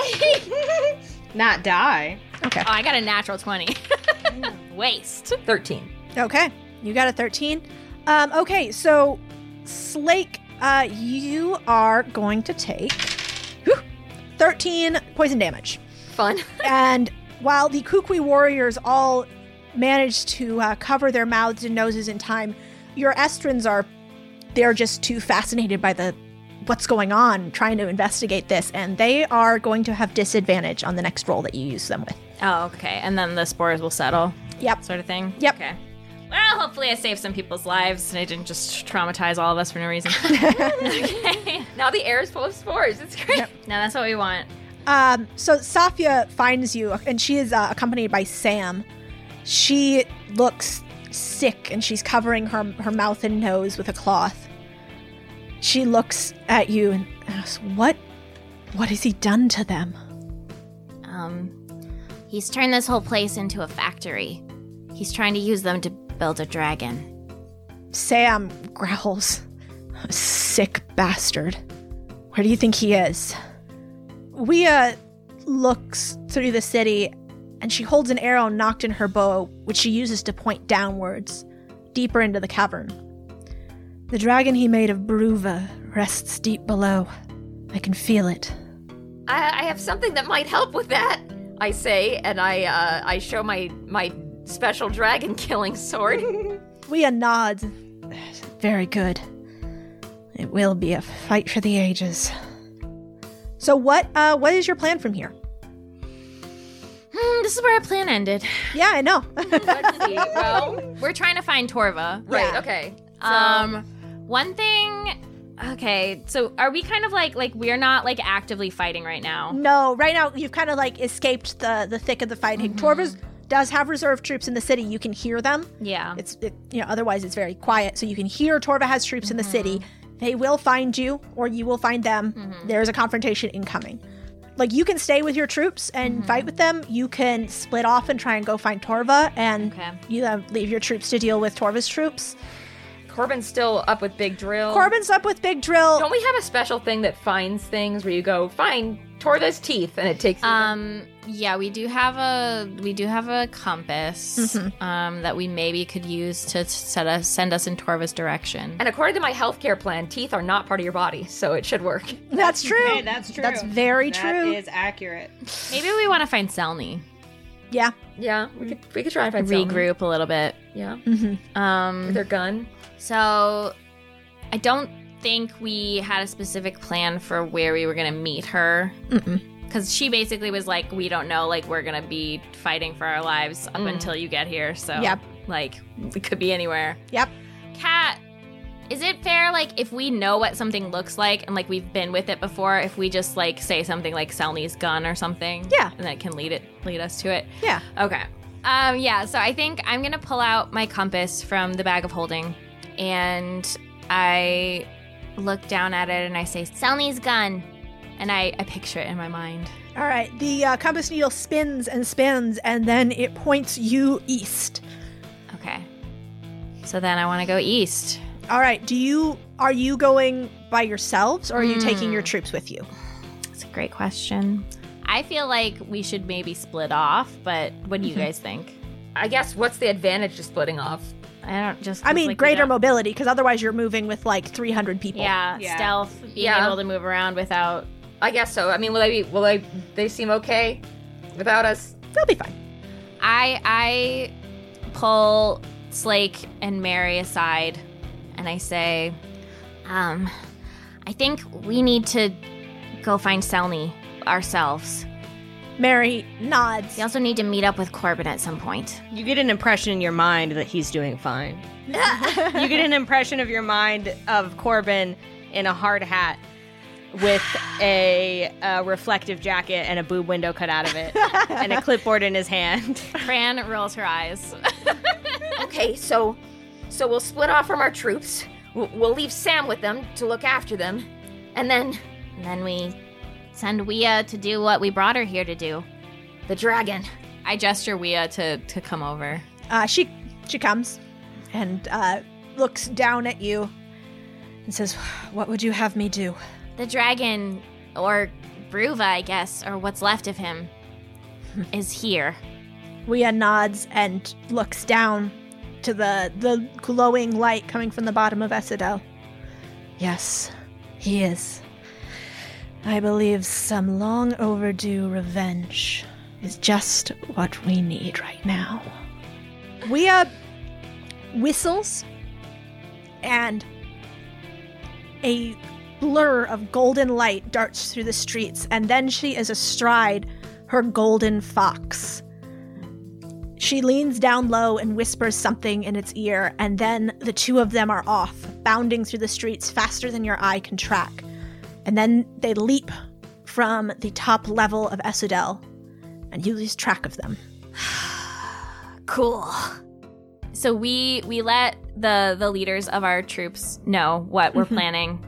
Not die. Okay. Oh, I got a natural twenty. Waste. thirteen. Okay. You got a thirteen. Um, okay, so Slake, uh, you are going to take whew, thirteen poison damage. Fun. And while the Kukui warriors all manage to uh, cover their mouths and noses in time, your Estrins are, they're just too fascinated by the what's going on, trying to investigate this, and they are going to have disadvantage on the next roll that you use them with. Oh, okay. And then the spores will settle. Yep. Sort of thing? Yep. Okay. Well, hopefully I saved some people's lives and I didn't just traumatize all of us for no reason. Okay. Now the air is full of spores. It's great. Yep. No, that's what we want. Um, so Safia finds you, and she is uh, accompanied by Sam. She looks sick, and she's covering her her mouth and nose with a cloth. She looks at you and asks, "What? What has he done to them?" Um, he's turned this whole place into a factory. He's trying to use them to build a dragon. Sam growls, "Sick bastard. Where do you think he is?" Wea looks through the city, and she holds an arrow nocked in her bow, which she uses to point downwards, deeper into the cavern. "The dragon he made of Baruva rests deep below. I can feel it." I, I have something that might help with that, I say, and I uh, I show my my special dragon killing sword. Wea nods. "Very good. It will be a fight for the ages." So what uh, what is your plan from here? Hmm, this is where our plan ended. Yeah, I know. Let's see. Well, We're trying to find Torva. right. Yeah. Okay. So, Um, one thing. Okay, so are we kind of like like we're not like actively fighting right now? No, right now you've kind of like escaped the the thick of the fighting. Mm-hmm. Torva's does have reserve troops in the city. You can hear them. Yeah. It's it, you know otherwise it's very quiet, so you can hear Torva has troops in the city. Mm-hmm. They will find you, or you will find them. Mm-hmm. There is a confrontation incoming. Like you can stay with your troops and Mm-hmm. fight with them. You can split off and try and go find Torva, and Okay. you uh, leave your troops to deal with Torva's troops. Corbin's still up with Big Drill. Corbin's up with Big Drill. Don't we have a special thing that finds things where you go find Torva's teeth and it takes you Um. Yeah, we do have a we do have a compass Mhm. um that we maybe could use to set us send us in Torva's direction. And according to my healthcare plan, teeth are not part of your body, so it should work. That's true. Hey, that's true. That's very That true. is accurate. Maybe we want to find Selny. Yeah. Yeah, we could we could try and find something. Regroup a little bit. Yeah, Mm-hmm. Um. with their gun. So, I don't think we had a specific plan for where we were gonna meet her. Mm-mm. Because she basically was like, we don't know, like, we're gonna be fighting for our lives up Mm. until you get here. So, Yep. like, we could be anywhere. Yep. Kat, is it fair, like, if we know what something looks like and, like, we've been with it before, if we just, like, say something like Selny's gun or something? Yeah. And that can lead it, lead us to it? Yeah. Okay. Um, yeah, so I think I'm gonna pull out my compass from the bag of holding, and I look down at it and I say, Selny's gun. and I, I picture it in my mind. All right. The uh, compass needle spins and spins, and then it points you east. Okay. So then I want to go east. All right. Do you are you going by yourselves, or are you Hmm. taking your troops with you? That's a great question. I feel like we should maybe split off, but what do you Mhm. guys think? I guess what's the advantage to splitting off? I don't just. I mean, like, we greater don't- mobility, because otherwise you're moving with like three hundred people. Yeah, Yeah. stealth, being Yeah. able to move around without. I guess so. I mean, will they be? Will they? They seem okay without us? They'll be fine. I I pull Slake and Mary aside, and I say, Um, I think we need to go find Selny ourselves. Mary nods. We also need to meet up with Corbin at some point. You get an impression in your mind that he's doing fine. You get an impression of your mind of Corbin in a hard hat with a, uh reflective jacket and a boob window cut out of it and a clipboard in his hand. Fran rolls her eyes. Okay, so so we'll split off from our troops. We'll, we'll leave Sam with them to look after them, and then And then we send Wea to do what we brought her here to do. The dragon. I gesture Wea to, to come over. Uh, she she comes and uh, looks down at you and says, "What would you have me do?" The dragon, or Bruva, I guess, or what's left of him, is here. Wea nods and looks down to the, the glowing light coming from the bottom of Essedel. Yes, he is. I believe some long overdue revenge is just what we need right now. Wea whistles, and a blur of golden light darts through the streets, and then she is astride her golden fox. She leans down low and whispers something in its ear, and then the two of them are off, bounding through the streets faster than your eye can track. And then they leap from the top level of Essedel, and you lose track of them. Cool. So we we let the the leaders of our troops know what we're planning,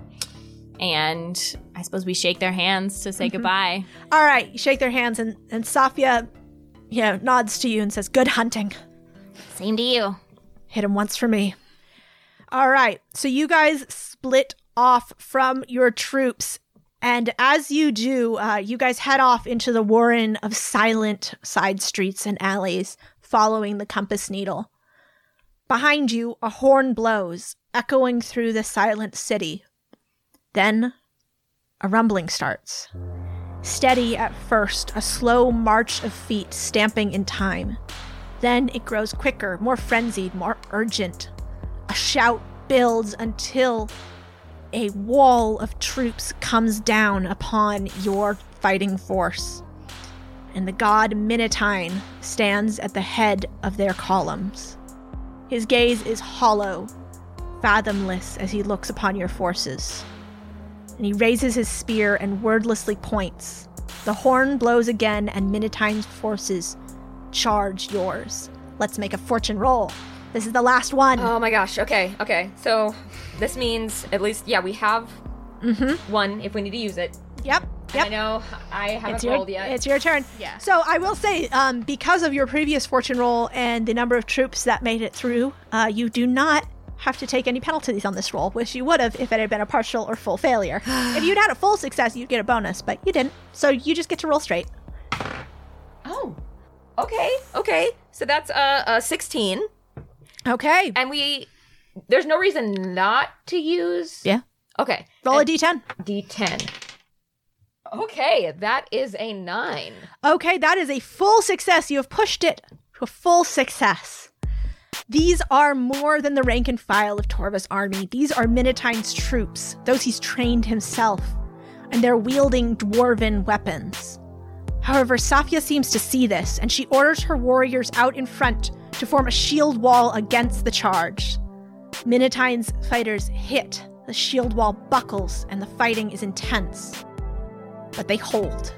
and I suppose we shake their hands to say goodbye. All right, you shake their hands, and, and Safia, you know, nods to you and says, "Good hunting. Same to you." Hit him once for me." All right, so you guys split off from your troops, and as you do, uh, you guys head off into the warren of silent side streets and alleys, following the compass needle. Behind you, a horn blows, echoing through the silent city. Then, a rumbling starts. Steady at first, a slow march of feet stamping in time. Then it grows quicker, more frenzied, more urgent. A shout builds until a wall of troops comes down upon your fighting force. And the god Minotine stands at the head of their columns. His gaze is hollow, fathomless as he looks upon your forces. And he raises his spear and wordlessly points. The horn blows again, and Minotine's forces charge yours. Let's make a fortune roll. This is the last one. Oh my gosh. Okay. Okay. So this means at least, yeah, we have Mm-hmm. one if we need to use it. Yep. And I Yep. know I haven't It's your, rolled yet. it's your turn. Yeah. So I will say, um, because of your previous fortune roll and the number of troops that made it through, uh, you do not have to take any penalties on this roll, which you would have if it had been a partial or full failure. If you'd had a full success, you'd get a bonus, but you didn't. So you just get to roll straight. Oh. Okay. Okay. So that's uh, uh sixteen. Okay. And we, there's no reason not to use. Yeah. Okay. Roll a And d ten. D ten. Okay, that is a nine. Okay, that is a full success. You have pushed it to a full success. These are more than the rank and file of Torva's army. These are Minotine's troops, those he's trained himself, and they're wielding dwarven weapons. However, Safia seems to see this, and she orders her warriors out in front to form a shield wall against the charge. Minotine's fighters hit, the shield wall buckles, and the fighting is intense. But they hold.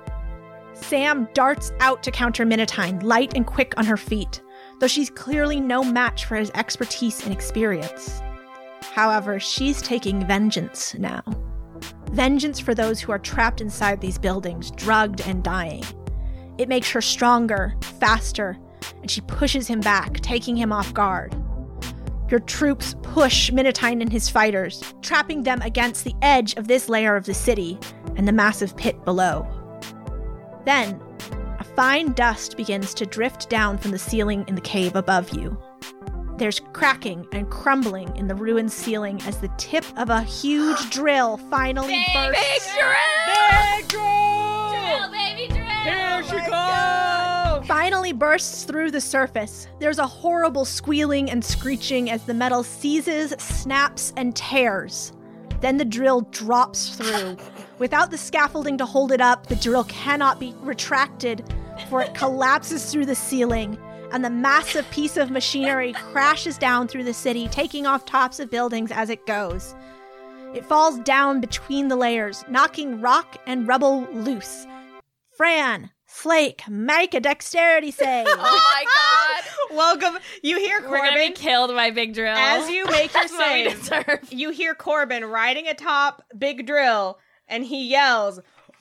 Sam darts out to counter Minotine, light and quick on her feet, though she's clearly no match for his expertise and experience. However, she's taking vengeance now. Vengeance for those who are trapped inside these buildings, drugged and dying. It makes her stronger, faster, and she pushes him back, taking him off guard. Your troops push Minotine and his fighters, trapping them against the edge of this layer of the city and the massive pit below. Then, a fine dust begins to drift down from the ceiling in the cave above you. There's cracking and crumbling in the ruined ceiling as the tip of a huge drill finally bursts. Big drill! Big drill! Drill, baby, drill! Here she goes! Finally bursts through the surface. There's a horrible squealing and screeching as the metal seizes, snaps, and tears. Then the drill drops through. Without the scaffolding to hold it up, the drill cannot be retracted, for it collapses through the ceiling, and the massive piece of machinery crashes down through the city, taking off tops of buildings as it goes. It falls down between the layers, knocking rock and rubble loose. Fran, Slake, make a dexterity save. Oh my god! Welcome. You hear We're gonna be Corbin killed by Big Drill. as you make your That's what we save. deserve. You hear Corbin riding atop Big Drill, and he yells,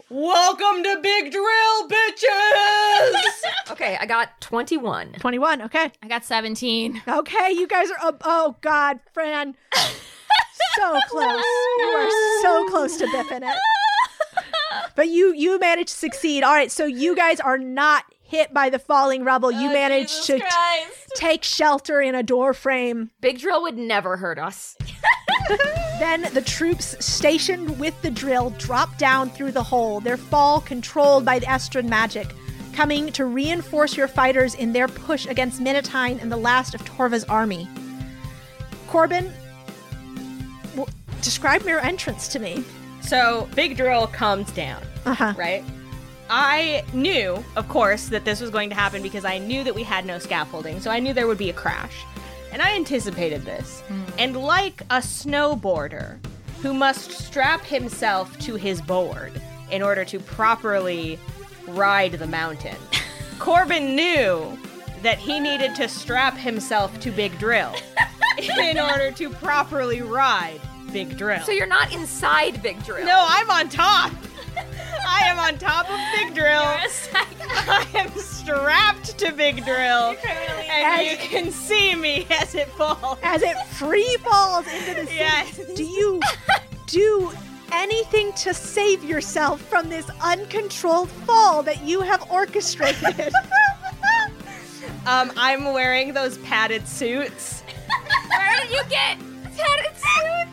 Welcome to Big Drill, bitches! Okay, I got twenty-one. twenty-one, okay. I got seventeen. Okay, you guys are, oh, oh God, Fran. So close. You are so close to biffing it. But you you managed to succeed. All right, so you guys are not hit by the falling rubble. You Oh, managed Jesus to Christ. take shelter in a door frame. Big Drill would never hurt us. Then the troops stationed with the drill drop down through the hole, their fall controlled by the Estrin magic, coming to reinforce your fighters in their push against Minotine and the last of Torva's army. Corbin, w- describe your entrance to me. So, Big Drill comes down, Uh-huh. right? I knew, of course, that this was going to happen because I knew that we had no scaffolding, so I knew there would be a crash. And I anticipated this. And like a snowboarder who must strap himself to his board in order to properly ride the mountain, Corbin knew that he needed to strap himself to Big Drill in order to properly ride Big Drill. So you're not inside Big Drill. No, I'm on top. I am on top of Big Drill. I am strapped to Big Drill. And you can see me as it falls. As it free falls into the sea. Yes. Do you do anything to save yourself from this uncontrolled fall that you have orchestrated? um, I'm wearing those padded suits. Where did you get padded suit?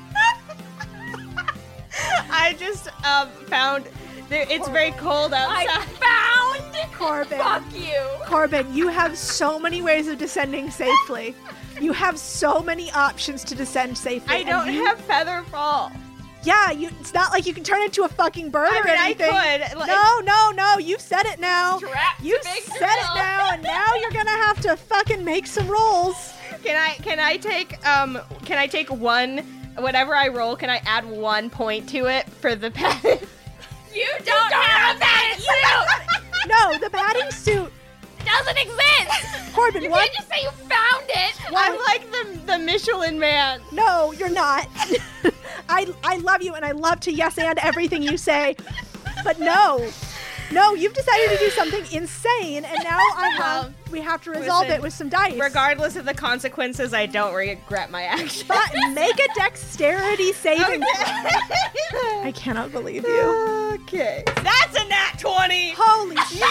I just um found there, it's very cold outside. I found Corbin. Fuck you. Corbin, you have so many ways of descending safely. You have so many options to descend safely. I and don't you- have feather fall. Yeah, you, it's not like you can turn into a fucking bird I or mean, I anything. could, like- no, no, no. You've said it now. Strapped You've to Big said Drill. it now, and now you're gonna have to fucking make some rolls. Can I can I take um can I take one whatever I roll, can I add one point to it for the padded? You don't, have a padded suit. No, the padding suit. It doesn't exist. Corbin, You what? can't just say you found it. I'm like the the Michelin Man. No, you're not. I I love you, and I love to yes and everything you say, but no. No, you've decided to do something insane, and now I have we have to resolve Listen, it with some dice. Regardless of the consequences, I don't regret my action. But make a dexterity saving Okay. throw. I cannot believe you. Okay. That's a nat twenty. Holy shit.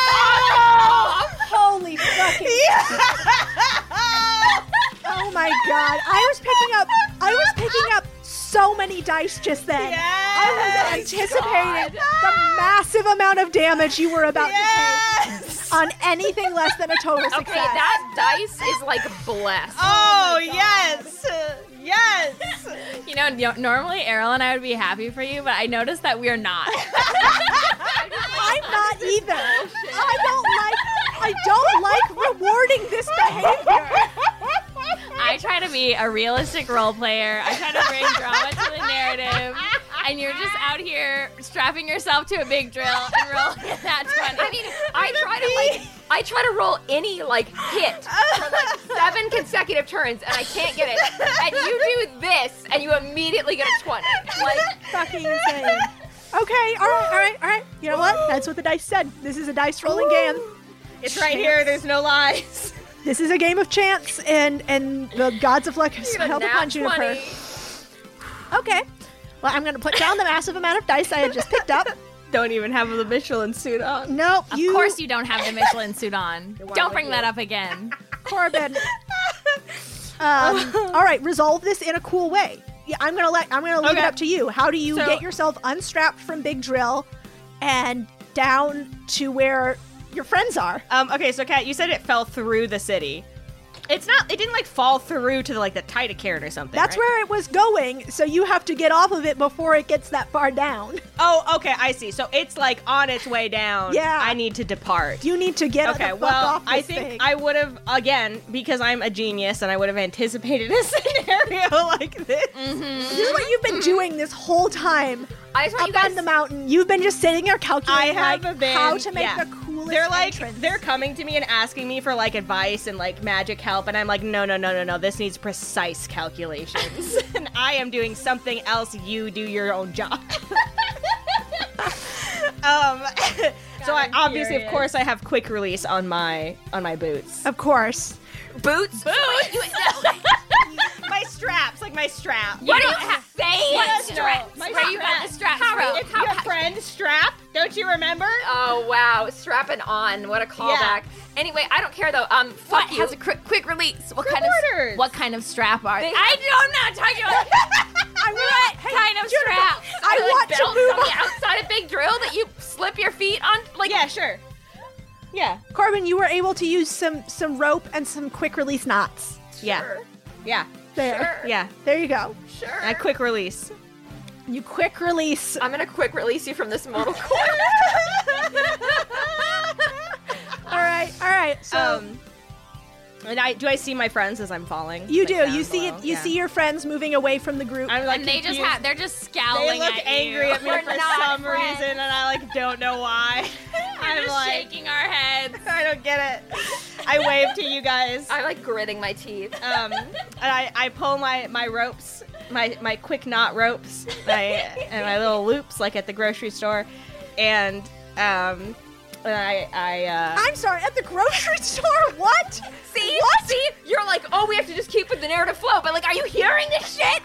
Holy fucking Oh my god. I was picking up I was picking up so many dice just then. I was anticipating the massive amount of damage you were about to Yes. take on anything less than a total success. Okay, that dice is like blessed. Oh, yes. Yes. You know, no- normally Errol and I would be happy for you, but I noticed that we're not. I'm not either. I don't like I don't like rewarding this behavior. I try to be a realistic role player. I try to bring drama to the narrative. And you're just out here strapping yourself to a big drill and rolling that twenty. I mean, I try to like, I try to roll any like hit for like seven consecutive turns, and I can't get it. And you do this, and you immediately get a twenty. Like, Fucking insane. Okay, all right, all right, all right. You know what? That's what the dice said. This is a dice rolling game. It's right here. There's no lies. This is a game of chance, and and the gods of luck have you get a smiled nat upon Juniper. twenty. Okay. Well, I'm gonna put down the massive amount of dice I had just picked up. Don't even have the Michelin suit on. Nope. Of you, course you don't have the Michelin suit on. Why Don't would bring you? that up again. Corbin. Um, all right, resolve this in a cool way. Yeah, I'm gonna let I'm gonna leave it Okay. up to you. How do you So- get yourself unstrapped from Big Drill and down to where your friends are? Um, okay, so Kat, you said it fell through the city. It's not. It didn't like fall through to the, like the Titacairn or something. That's right? where it was going, so you have to get off of it before it gets that far down. Oh, okay, I see. So it's like on its way down. Yeah. I need to depart. You need to get Okay, the fuck well, off this I think thing. I would have again because I'm a genius and I would have anticipated a scenario like this. This is what you've been doing this whole time. I just want Up you guys on the mountain, you've been just sitting there calculating I have like, been, how to make yeah. the coolest They're like entrance. they're coming to me and asking me for like advice and like magic help, and I'm like, no, no, no, no, no. This needs precise calculations, and I am doing something else. You do your own job. Um, so I I'm obviously, of curious. course, I have quick release on my on my boots. Of course. Boots. Boots. My straps, like my strap. What are you saying? What Strap. My Where you strap. got the straps How from? it's your friend Strap? Don't you remember? Oh wow, strapping on. What a callback. Anyway, I don't care though. Um, fuck What you. has a quick, quick release? What kind Quarters. of what kind of strap are they? They- I know I'm not talking about. I'm What hey, kind of Juniper, strap? I Like want to belts move on on. the outside of big drill that you slip your feet on. Like Yeah, sure. Yeah, Corbin, you were able to use some some rope and some quick release knots. yeah, yeah, There. Sure. yeah. There you go. Sure. I quick release. You quick release. I'm gonna quick release you from this mortal coil. All right. All right. So Um, and I do I see my friends as I'm falling? you Like, do. down You see below? it. You Yeah. see your friends moving away from the group. I'm like And they just confused. have, they're just scowling They look at angry you. at me We're for not some friends. reason, and I like don't know why. We're I'm just like, shaking our heads. I don't get it. I wave to you guys. I'm like gritting my teeth. Um, and I, I pull my, my ropes, my, my quick knot ropes, my, and my little loops like at the grocery store, and um, and I I uh, I'm sorry. At the grocery store. What? See? What? See? You're like, oh, we have to just keep with the narrative flow, but like, are you hearing this shit?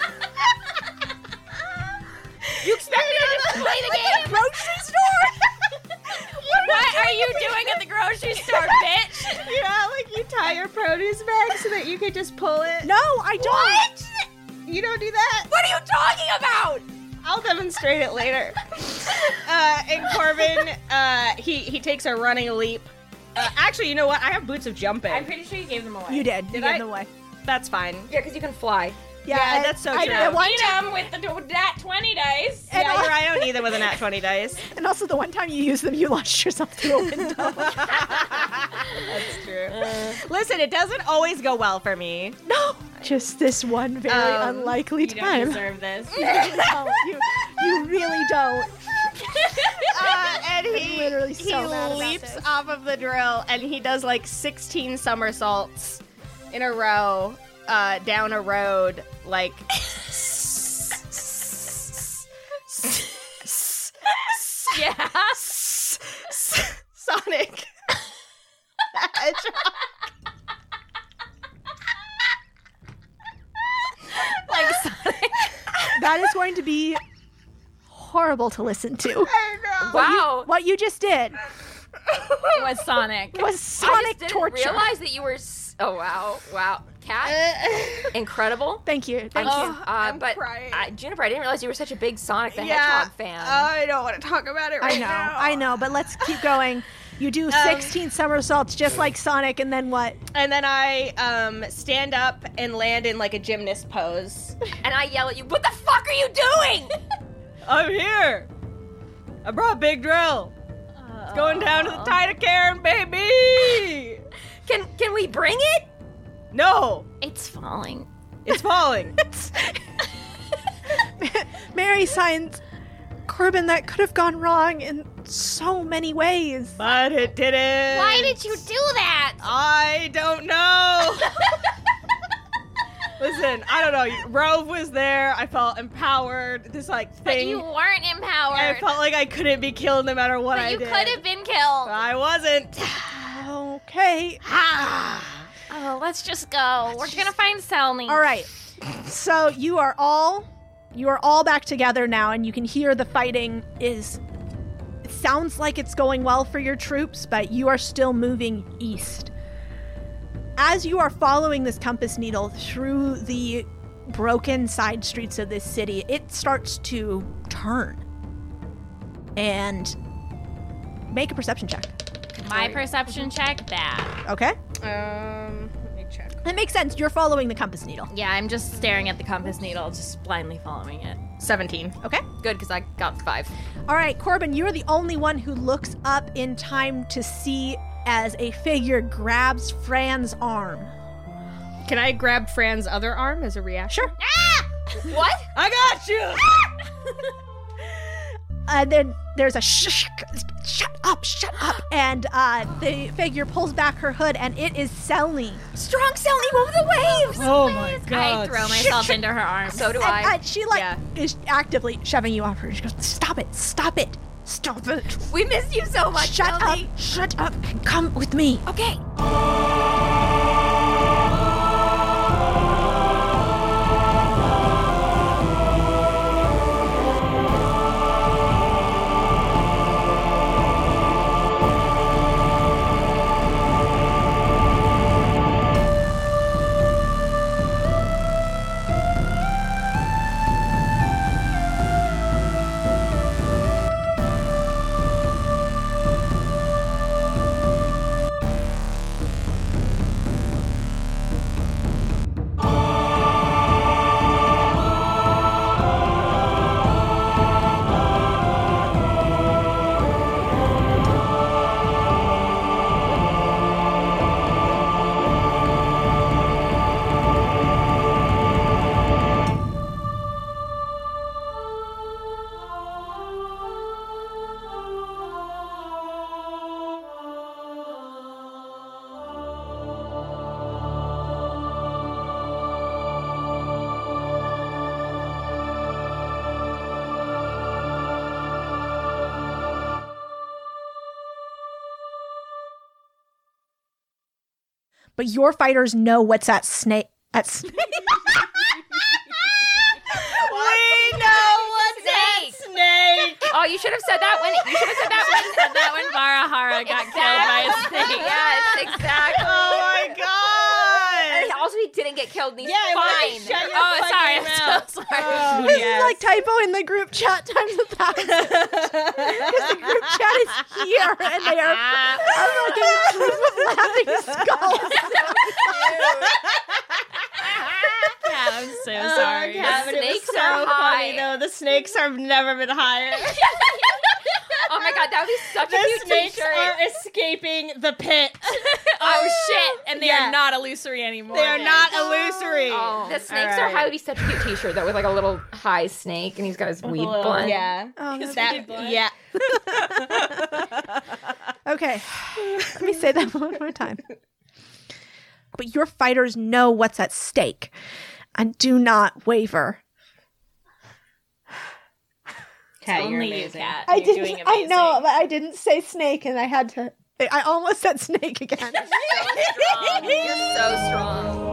You expect me to just play the game? Grocery store. What are you doing at the grocery store, bitch? you know, like you tie your produce bag so that you could just pull it. No, I don't. What? You don't do that? What are you talking about? I'll demonstrate it later. Uh, and Corbin, uh, he he takes a running leap. Uh, actually, you know what? I have boots of jumping. I'm pretty sure you gave them away. You did. You Did gave I? them away. That's fine. Yeah, because you can fly. Yeah, Yeah, I- that's so I, true. At one Beat time, them with the with that twenty dice. And yeah, al- you're right. I don't need them with a nat twenty dice. and also the one time you used them, you launched yourself through a window. That's true. Listen, it doesn't always go well for me. No, just this one very Um, unlikely You don't time. deserve this. No, you, you really don't. Uh, and I'm he literally he so mad about leaps this. off of the drill and he does like sixteen somersaults in a row uh, down a road, like. Yeah. Sonic. the Hedgehog. Like Sonic. That is going to be horrible to listen to. I know. Wow. What you just did was Sonic. was I Sonic just didn't torture. realize that you were. S- oh wow, wow, Cat, incredible. Thank you. Thank Uh, you. uh, but crying. I, Juniper, I didn't realize you were such a big Sonic the Yeah, Hedgehog fan. I don't want to talk about it right I know. now. I know. But let's keep going. You do sixteen somersaults just like Sonic, and then what? And then I um, stand up and land in like a gymnast pose. and I yell at you, "What the fuck are you doing?" I'm here. I brought Big Drill. It's going down to the Titacairn, baby. Can can we bring it? No, It's falling. it's falling. Mary signs, Corbin, that could have gone wrong in so many ways. But it didn't. Why did you do that? I don't know. Listen, I don't know. Rove was there. I felt empowered. This like But thing. you weren't empowered. I felt like I couldn't be killed no matter what but I you did. could have been killed. I wasn't. Okay. Oh, let's just go. We're gonna find Selmy. All right. So you are all you are all back together now, and you can hear the fighting is. It sounds like it's going well for your troops, but you are still moving east. As you are following this compass needle through the broken side streets of this city, it starts to turn. And make a perception check. My perception check, bad. Okay? Um, let me check. That makes sense. You're following the compass needle. Yeah, I'm just staring at the compass needle, just blindly following it. seventeen. Okay? Good, because I got five. All right, Corbin, you're the only one who looks up in time to see as a figure grabs Fran's arm. Can I grab Fran's other arm as a reaction? Sure. What? I got you. And then there's a shh, shut up, shut up. And uh, the figure pulls back her hood, and it is Selmy. Strong Selmy, move the waves. Oh my I god. throw myself into her arms. So do And, I. uh, she like Yeah. is actively shoving you off her. She goes, "Stop it! Stop it! Stop it. We missed you so much, Shut Melody. up. Shut up and come with me. Okay. But your fighters know what's at snake. At snake. We know what's that Snake. snake. Oh, you should have said that when you should have said that when said that when Barahara got killed by a snake. Yes, exactly. Oh my And god. also, he didn't get killed. And he's Yeah, why fine. shut your oh, fucking sorry. I'm mouth. so sorry. Oh, This yes. is like typo in the group chat times a thousand. Because the group chat is here and they are a fucking troop of laughing skulls. Cat, I'm so Oh, sorry. Cat, but it was Snakes so are funny high. though. The snakes have never been higher. Oh my god, that would be such a The cute snakes t-shirt. are escaping the pit. Oh shit! And they Yeah. are not illusory anymore. They are not illusory. Oh. The snakes All are right. high would be such a cute t-shirt though, with like a little high snake and he's got his weed Little- blunt. Yeah. Oh, that's That- weed blunt. yeah. Okay, let me say that one more time. But your fighters know what's at stake and do not waver. Cat, you're Only you, amazing. Cat. I You're didn't. doing I know, amazing. but I didn't say snake, and I had to. I almost said snake again. So strong. You're so strong.